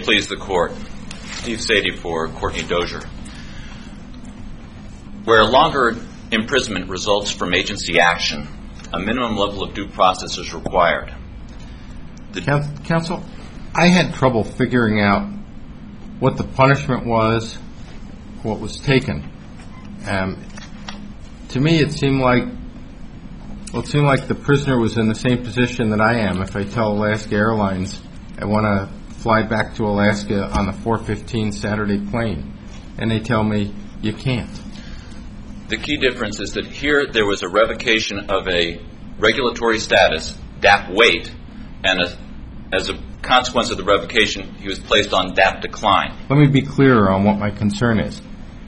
please the Court. Steve Sadie for Courtney Dozier. Where longer imprisonment results from agency action, a minimum level of due process is required. Counsel, I had trouble figuring out what the punishment was, what was taken. To me, it seemed like the prisoner was in the same position that I am. If I tell Alaska Airlines I want to fly back to Alaska on the 4:15 Saturday plane, and they tell me you can't. The key difference is that here there was a revocation of a regulatory status, DAP wait, and as a consequence of the revocation, he was placed on DAP decline. Let me be clearer on what my concern is.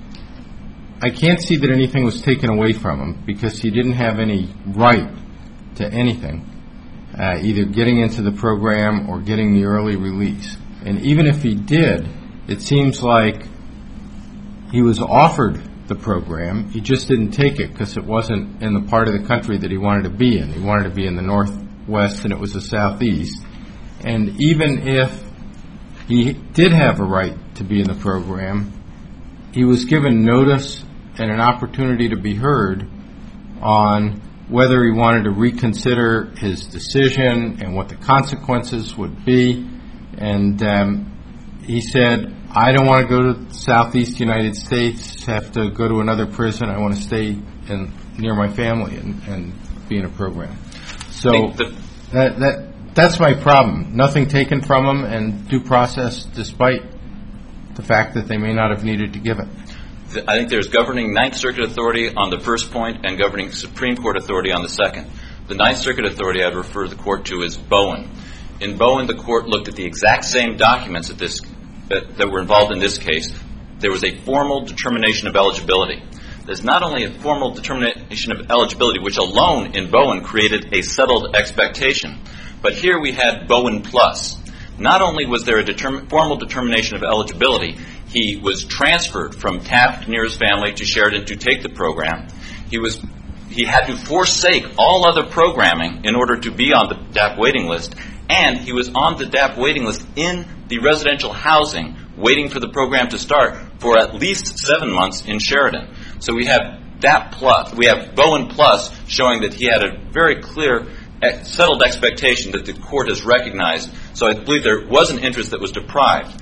I can't see that anything was taken away from him because he didn't have any right to anything, either getting into the program or getting the early release. And even if he did, it seems like he was offered the program. He just didn't take it because it wasn't in the part of the country that he wanted to be in. He wanted to be in the Northwest, and it was the Southeast. And even if he did have a right to be in the program, he was given notice and an opportunity to be heard on whether he wanted to reconsider his decision and what the consequences would be. And he said, I don't want to go to the Southeast United States, have to go to another prison. I want to stay near my family and be in a program. So that's my problem. Nothing taken from him and due process despite the fact that they may not have needed to give it. I think there's governing Ninth Circuit authority on the first point and governing Supreme Court authority on the second. The Ninth Circuit authority I'd refer the Court to is Bowen. In Bowen, the Court looked at the exact same documents that were involved in this case. There was a formal determination of eligibility. There's not only a formal determination of eligibility, which alone in Bowen created a settled expectation, but here we had Bowen Plus. Not only was there a formal determination of eligibility, he was transferred from Taft near his family to Sheridan to take the program. He had to forsake all other programming in order to be on the DAP waiting list, and he was on the DAP waiting list in the residential housing waiting for the program to start for at least 7 months in Sheridan. So we have DAP Plus, we have Bowen Plus showing that he had a very clear settled expectation that the Court has recognized. So I believe there was an interest that was deprived.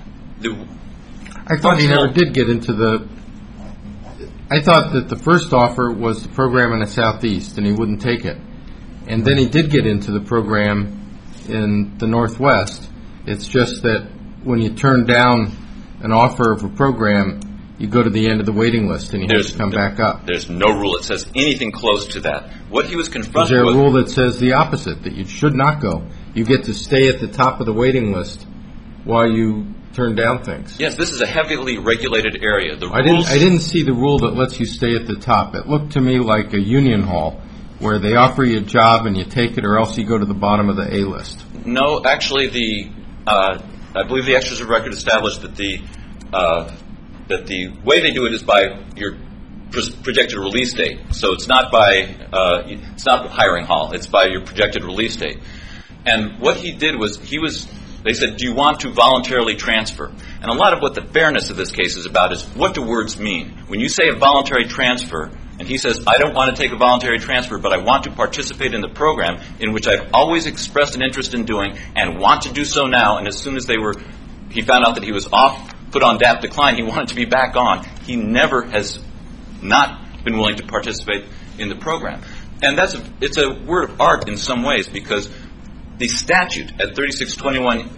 I thought he never did get into I thought that the first offer was the program in the Southeast and he wouldn't take it. And then he did get into the program in the Northwest. It's just that when you turn down an offer of a program, you go to the end of the waiting list and you have to come back up. There's no rule that says anything close to that. What he was confronted with... Is there a rule that says the opposite, that you should not go? You get to stay at the top of the waiting list while you turn down things. Yes, this is a heavily regulated area. I didn't see the rule that lets you stay at the top. It looked to me like a union hall where they offer you a job and you take it, or else you go to the bottom of the A list. No, actually, I believe the extras of record established that the way they do it is by your projected release date. So it's not it's not the hiring hall. It's by your projected release date. And what he did was they said, do you want to voluntarily transfer? And a lot of what the fairness of this case is about is, what do words mean? When you say a voluntary transfer, and he says, I don't want to take a voluntary transfer, but I want to participate in the program in which I've always expressed an interest in doing and want to do so now, and as soon as he found out that he was put on DAP decline, he wanted to be back on. He never has not been willing to participate in the program. And it's a word of art in some ways, because the statute at 3621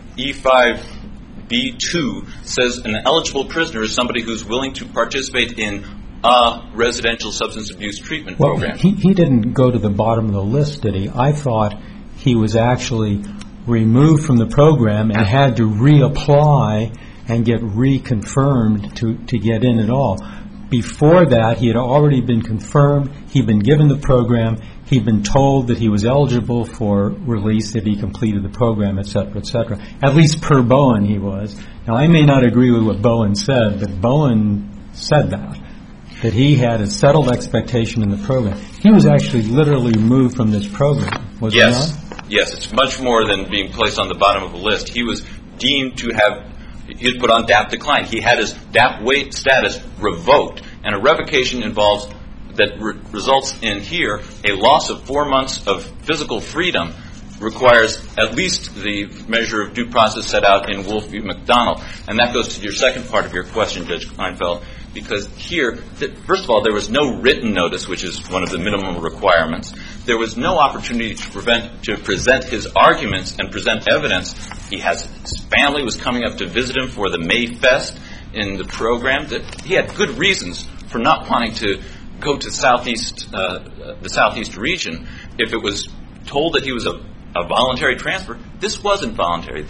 E5B2 says an eligible prisoner is somebody who's willing to participate in a residential substance abuse treatment program. He didn't go to the bottom of the list, did he? I thought he was actually removed from the program and had to reapply and get reconfirmed to get in at all. Before that, he had already been confirmed. He'd been given the program. He'd been told that he was eligible for release if he completed the program, et cetera, et cetera. At least per Bowen he was. Now, I may not agree with what Bowen said, but Bowen said that he had a settled expectation in the program. He was actually literally removed from this program, was he not? Yes, it's much more than being placed on the bottom of the list. He was deemed to have, he was put on DAP decline. He had his DAP weight status revoked, and a revocation involves, that results in here, a loss of 4 months of physical freedom requires at least the measure of due process set out in Wolf v. McDonald. And that goes to your second part of your question, Judge Kleinfeld, because here, first of all, there was no written notice, which is one of the minimum requirements. There was no opportunity to present his arguments and present evidence. His family was coming up to visit him for the May Fest in the program. That he had good reasons for not wanting to go to the Southeast region. If it was told that he was a voluntary transfer, this wasn't voluntary.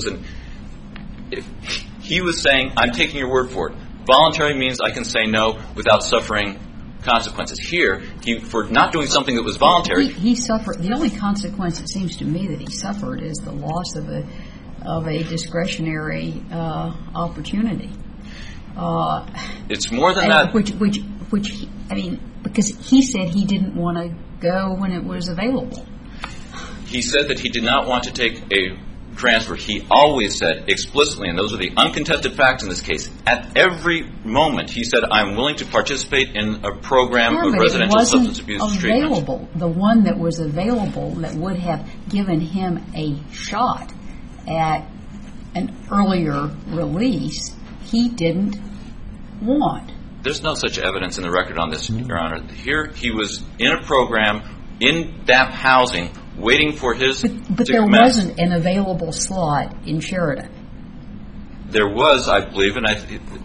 He was saying, I'm taking your word for it. Voluntary means I can say no without suffering consequences. Here, for not doing something that was voluntary, he suffered. The only consequence, it seems to me, that he suffered is the loss of a discretionary opportunity. It's more than that. Which because he said he didn't want to go when it was available. He said that he did not want to take a transfer. He always said explicitly, and those are the uncontested facts in this case, at every moment he said, I'm willing to participate in a program of residential substance abuse treatment. The one that was available that would have given him a shot at an earlier release, he didn't want. There's no such evidence in the record on this, Your Honor. Here he was in a program in DAP housing waiting for his But there wasn't an available slot in Sheridan. There was, I believe, and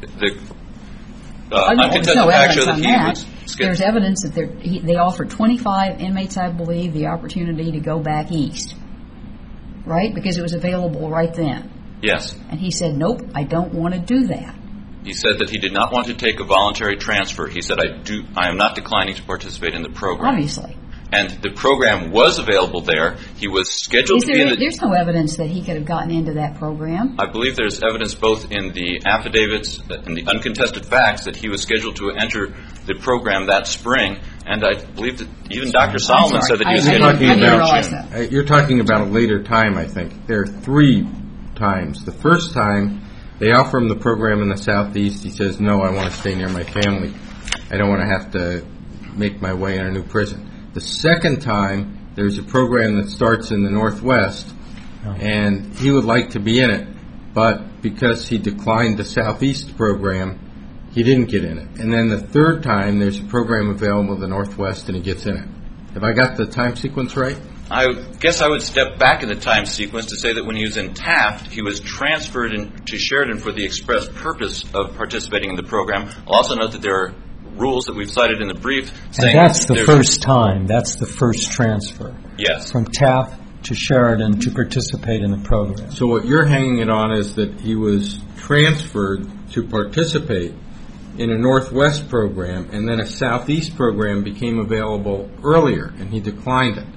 uncontested facts show that he was scheduled. There's evidence that they offered 25 inmates, I believe, the opportunity to go back east, right? Because it was available right then. Yes. And he said, nope, I don't want to do that. He said that he did not want to take a voluntary transfer. He said, I am not declining to participate in the program. Obviously. And the program was available there. He was scheduled to be in the... There's no evidence that he could have gotten into that program. I believe there's evidence both in the affidavits and the uncontested facts that he was scheduled to enter the program that spring. And I believe that even Dr. Solomon said that he was scheduled to be in there. You're talking about a later time, I think. There are 3 times. The first time, they offer him the program in the Southeast. He says, no, I want to stay near my family. I don't want to have to make my way in a new prison. The second time, there's a program that starts in the Northwest, and he would like to be in it, but because he declined the Southeast program, he didn't get in it. And then the third time, there's a program available in the Northwest, and he gets in it. Have I got the time sequence right? I guess I would step back in the time sequence to say that when he was in Taft, he was transferred to Sheridan for the express purpose of participating in the program. I'll also note that there are rules that we've cited in the brief saying... And that's the first time. That's the first transfer. Yes. From Taft to Sheridan to participate in the program. So what you're hanging it on is that he was transferred to participate in a Northwest program, and then a Southeast program became available earlier, and he declined it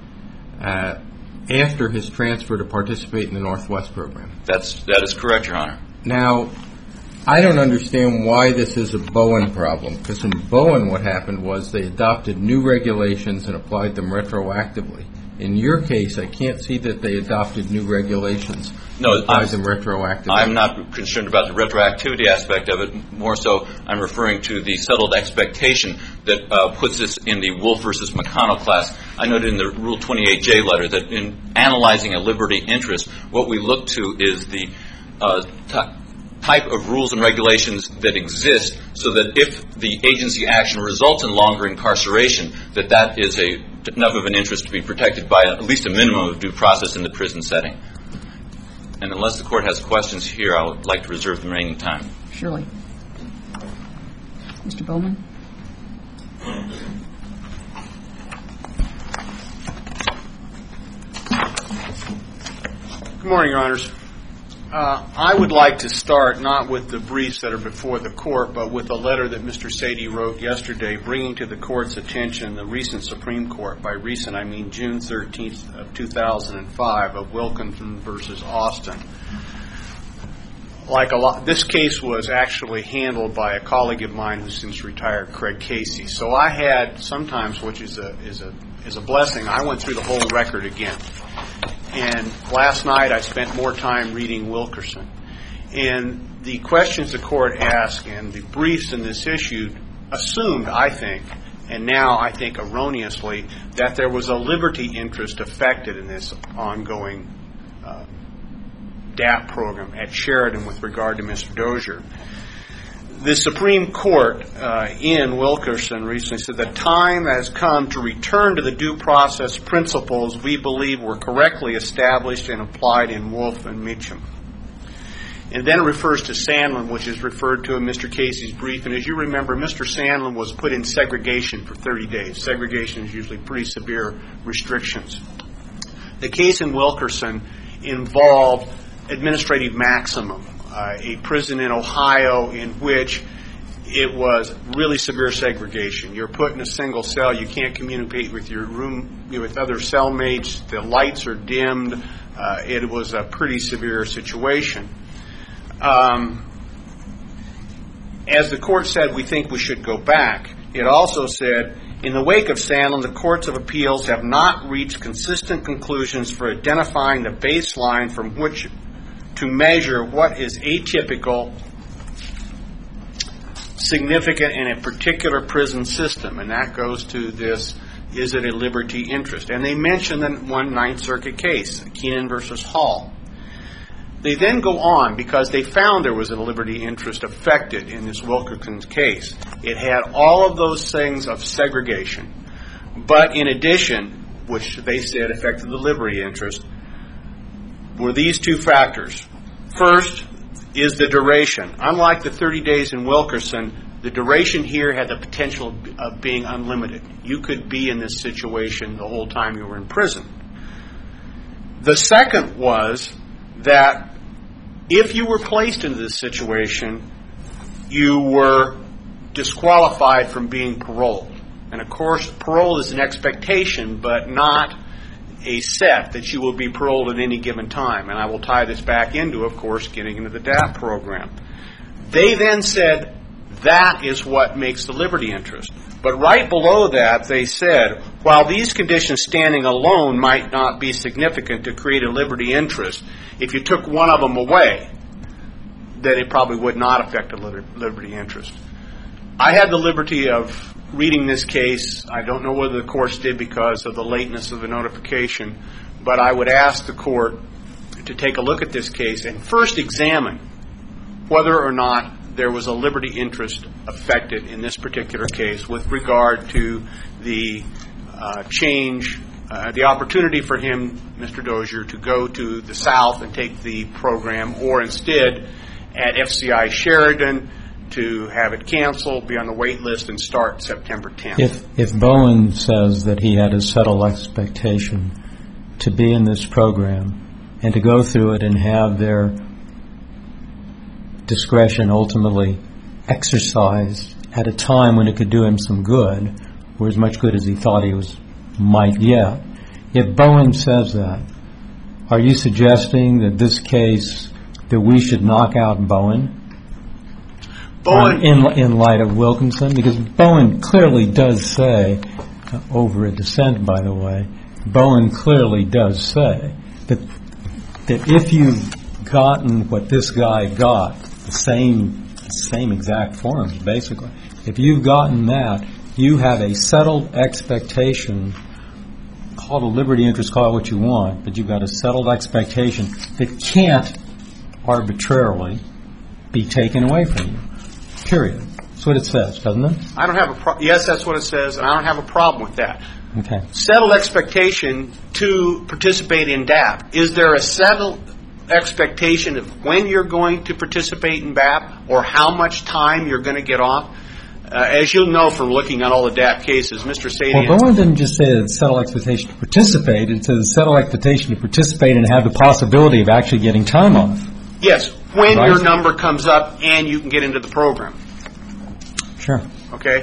after his transfer to participate in the Northwest program. That is correct, Your Honor. Now, I don't understand why this is a Bowen problem, because in Bowen what happened was they adopted new regulations and applied them retroactively. In your case, I can't see that they adopted new regulations and applied them retroactively. I'm not concerned about the retroactivity aspect of it. More so, I'm referring to the settled expectation that puts this in the Wolf versus McConnell class. I noted in the Rule 28J letter that in analyzing a liberty interest, what we look to is the type of rules and regulations that exist so that if the agency action results in longer incarceration, that is enough of an interest to be protected by at least a minimum of due process in the prison setting. And unless the Court has questions here, I would like to reserve the remaining time. Surely. Mr. Bowman? Good morning, Your Honors. I would like to start not with the briefs that are before the Court, but with a letter that Mr. Sadie wrote yesterday bringing to the Court's attention the recent Supreme Court, by recent I mean June 13th of 2005, of Wilkinson versus Austin. This case was actually handled by a colleague of mine who's since retired, Craig Casey. So I had sometimes, which is a blessing, I went through the whole record again. And last night I spent more time reading Wilkerson. And the questions the court asked and the briefs in this issue assumed, I think, and now I think erroneously, that there was a liberty interest affected in this ongoing DAP program at Sheridan with regard to Mr. Dozier. The Supreme Court in Wilkerson recently said the time has come to return to the due process principles we believe were correctly established and applied in Wolf and Meacham. And then it refers to Sandlin, which is referred to in Mr. Casey's brief. And as you remember, Mr. Sandlin was put in segregation for 30 days. Segregation is usually pretty severe restrictions. The case in Wilkerson involved administrative maximum, a prison in Ohio in which it was really severe segregation. You're put in a single cell. You can't communicate with your with other cellmates. The lights are dimmed. It was a pretty severe situation. As the court said, we think we should go back. It also said, in the wake of Sandlin, the courts of appeals have not reached consistent conclusions for identifying the baseline from which to measure what is atypical, significant in a particular prison system. And that goes to this, is it a liberty interest? And they mention the one Ninth Circuit case, Keenan versus Hall. They then go on because they found there was a liberty interest affected in this Wilkerson case. It had all of those things of segregation. But in addition, which they said affected the liberty interest, were these two factors. First is the duration. Unlike the 30 days in Wilkerson, the duration here had the potential of being unlimited. You could be in this situation the whole time you were in prison. The second was that if you were placed into this situation, you were disqualified from being paroled. And of course, parole is an expectation, but not a set that you will be paroled at any given time. And I will tie this back into, of course, getting into the DAP program. They then said that is what makes the liberty interest. But right below that, they said, while these conditions standing alone might not be significant to create a liberty interest, if you took one of them away, then it probably would not affect a liberty interest. I had the liberty of reading this case. I don't know whether the courts did because of the lateness of the notification, but I would ask the court to take a look at this case and first examine whether or not there was a liberty interest affected in this particular case with regard to the the opportunity for him, Mr. Dozier, to go to the South and take the program, or instead at FCI Sheridan to have it canceled, be on the wait list, and start September 10th. If Bowen says that he had a settled expectation to be in this program and to go through it and have their discretion ultimately exercised at a time when it could do him some good, or as much good as he thought he might get, if Bowen says that, are you suggesting that this case, that we should knock out Bowen in light of Wilkinson? Because Bowen clearly does say, over a dissent, by the way, Bowen clearly does say that if you've gotten what this guy got, the same exact forms, basically, if you've gotten that, you have a settled expectation, call it a liberty interest, call it what you want, but you've got a settled expectation that can't arbitrarily be taken away from you. Period. That's what it says, doesn't it? I don't have a yes, that's what it says, and I don't have a problem with that. Okay. Settled expectation to participate in DAP. Is there a settled expectation of when you're going to participate in BAP or how much time you're going to get off? As you'll know from looking at all the DAP cases, Mr. Sadian... Well, Bowen didn't just say it's settled expectation to participate. It says settled expectation to participate and have the possibility of actually getting time off. Yes, when right. Your number comes up and you can get into the program. Sure. Okay.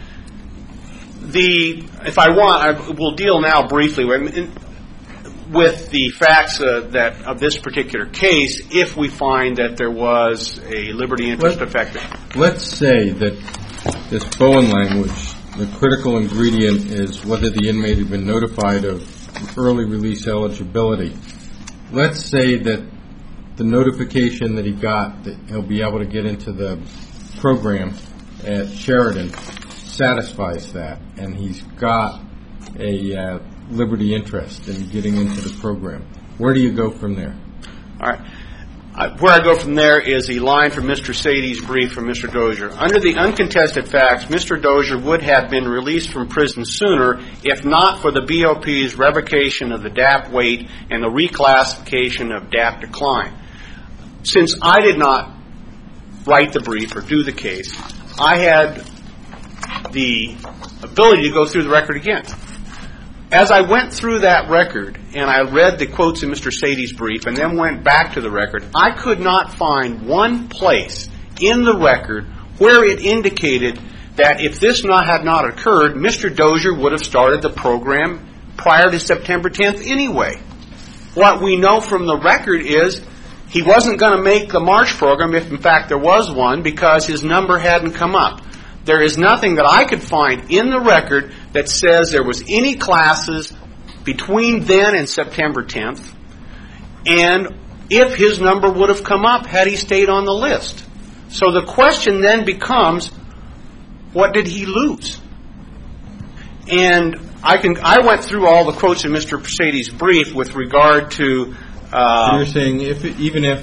If I want, we'll deal now briefly with the facts of this particular case, if we find that there was a liberty interest affected. Let's say that this Bowen language, the critical ingredient is whether the inmate had been notified of early release eligibility. Let's say that the notification that he got that he'll be able to get into the program at Sheridan satisfies that, and he's got a liberty interest in getting into the program. Where do you go from there? All right. Where I go from there is a line from Mr. Sadie's brief from Mr. Dozier. Under the uncontested facts, Mr. Dozier would have been released from prison sooner if not for the BOP's revocation of the DAP weight and the reclassification of DAP decline. Since I did not write the brief or do the case, I had the ability to go through the record again. As I went through that record and I read the quotes in Mr. Sadie's brief and then went back to the record, I could not find one place in the record where it indicated that if this had not occurred, Mr. Dozier would have started the program prior to September 10th anyway. What we know from the record is he wasn't going to make the March program if in fact there was one because his number hadn't come up. There is nothing that I could find in the record that says there was any classes between then and September 10th, and if his number would have come up had he stayed on the list. So the question then becomes, what did he lose? And I went through all the quotes in Mr. Sadie's brief with regard to... So you're saying even if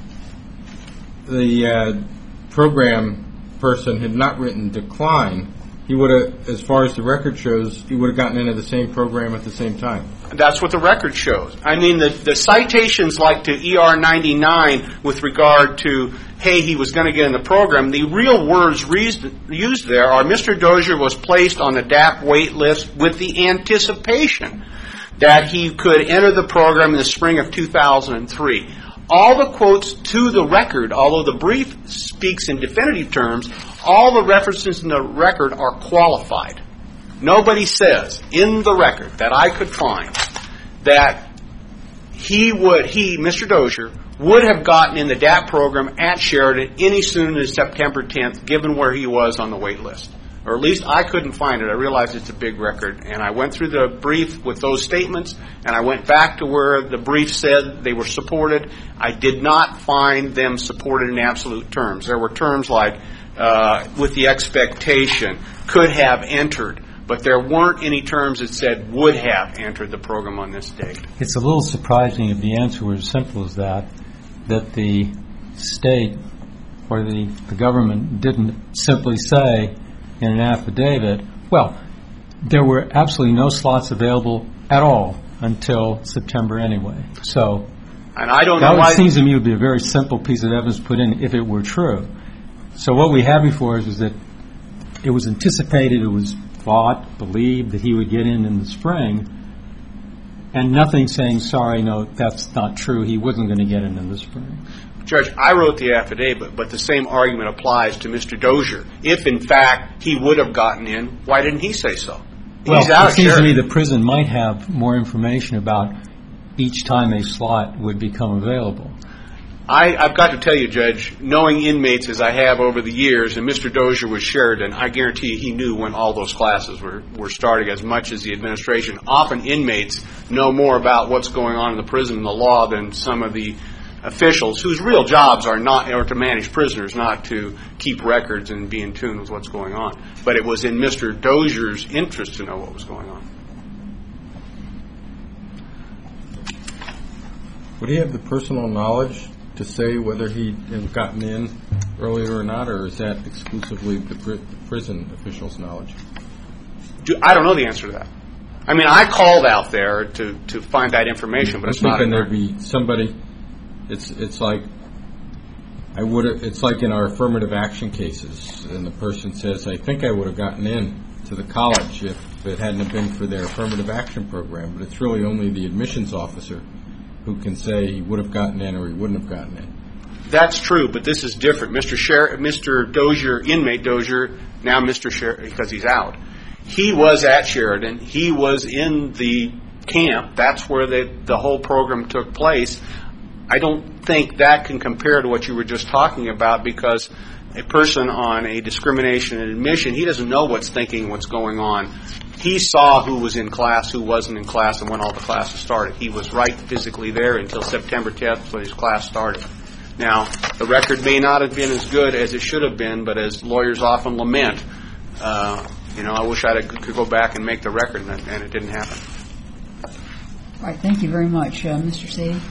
the program person had not written decline, he would have, as far as the record shows, he would have gotten into the same program at the same time. That's what the record shows. I mean, the citations like to ER 99 with regard to, hey, he was going to get in the program, the real words used there are Mr. Dozier was placed on the DAP wait list with the anticipation that he could enter the program in the spring of 2003. All the quotes to the record, although the brief speaks in definitive terms, all the references in the record are qualified. Nobody says in the record that I could find that Mr. Dozier, would have gotten in the DAP program at Sheridan any sooner than September 10th, given where he was on the wait list. Or at least I couldn't find it. I realized it's a big record. And I went through the brief with those statements, and I went back to where the brief said they were supported. I did not find them supported in absolute terms. There were terms like, with the expectation, could have entered. But there weren't any terms that said would have entered the program on this date. It's a little surprising if the answer were as simple as that the state or the government didn't simply say in an affidavit, well, there were absolutely no slots available at all until September anyway. So and I don't know that seems to me would be a very simple piece of evidence put in if it were true. So what we have before us is that it was anticipated, it was thought, believed that he would get in the spring, and nothing saying, sorry, no, that's not true, he wasn't going to get in the spring. Judge, I wrote the affidavit, but the same argument applies to Mr. Dozier. If, in fact, he would have gotten in, why didn't he say so? Well, it seems to me the prison might have more information about each time a slot would become available. I've got to tell you, Judge, knowing inmates as I have over the years, and Mr. Dozier was Sheridan, I guarantee you he knew when all those classes were starting as much as the administration. Often inmates know more about what's going on in the prison and the law than some of the officials whose real jobs are to manage prisoners, not to keep records and be in tune with what's going on. But it was in Mr. Dozier's interest to know what was going on. Would he have the personal knowledge to say whether he had gotten in earlier or not, or is that exclusively the prison officials' knowledge? I don't know the answer to that. I mean, I called out there to find that information, but it's not in there. I'm thinking there'd be somebody. It's like in our affirmative action cases, and the person says, "I think I would have gotten in to the college if it hadn't have been for their affirmative action program," but it's really only the admissions officer who can say he would have gotten in or he wouldn't have gotten in. That's true, but this is different. Mr. Dozier, inmate Dozier, now Mr. Sheridan, because he's out. He was at Sheridan. He was in the camp. That's where the whole program took place. I don't think that can compare to what you were just talking about, because a person on a discrimination and admission, he doesn't know what's going on He saw who was in class, who wasn't in class, and when all the classes started. He was right physically there until September 10th when his class started. Now, the record may not have been as good as it should have been, but as lawyers often lament, I wish I could go back and make the record, and it didn't happen. All right, thank you very much. Mr. Sadie?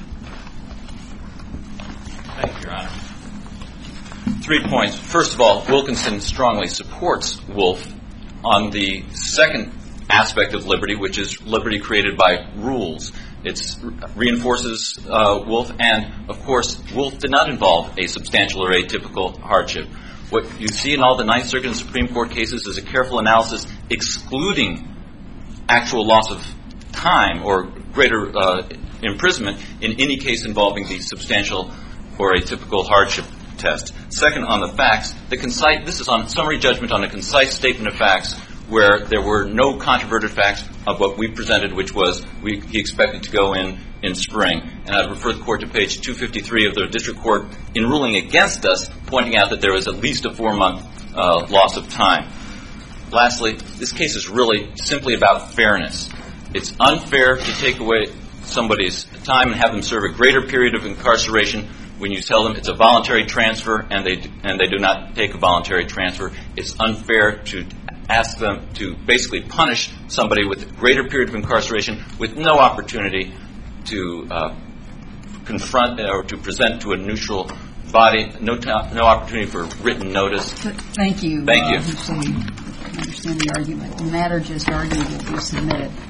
Thank you, Your Honor. 3 points. First of all, Wilkinson strongly supports Wolf on the second aspect of liberty, which is liberty created by rules. It reinforces Wolf, and, of course, Wolf did not involve a substantial or atypical hardship. What you see in all the Ninth Circuit and Supreme Court cases is a careful analysis excluding actual loss of time or greater imprisonment in any case involving the substantial or atypical hardship test. Second, on the facts, this is on summary judgment on a concise statement of facts where there were no controverted facts of what we presented, which was he expected to go in spring. And I'd refer the court to page 253 of the district court in ruling against us, pointing out that there was at least a 4-month loss of time. Lastly, this case is really simply about fairness. It's unfair to take away somebody's time and have them serve a greater period of incarceration when you tell them it's a voluntary transfer and they do not take a voluntary transfer. It's unfair to ask them to basically punish somebody with a greater period of incarceration with no opportunity to confront or to present to a neutral body, no opportunity for written notice. Thank you. Thank you. I understand the argument. The matter just argued will be submitted.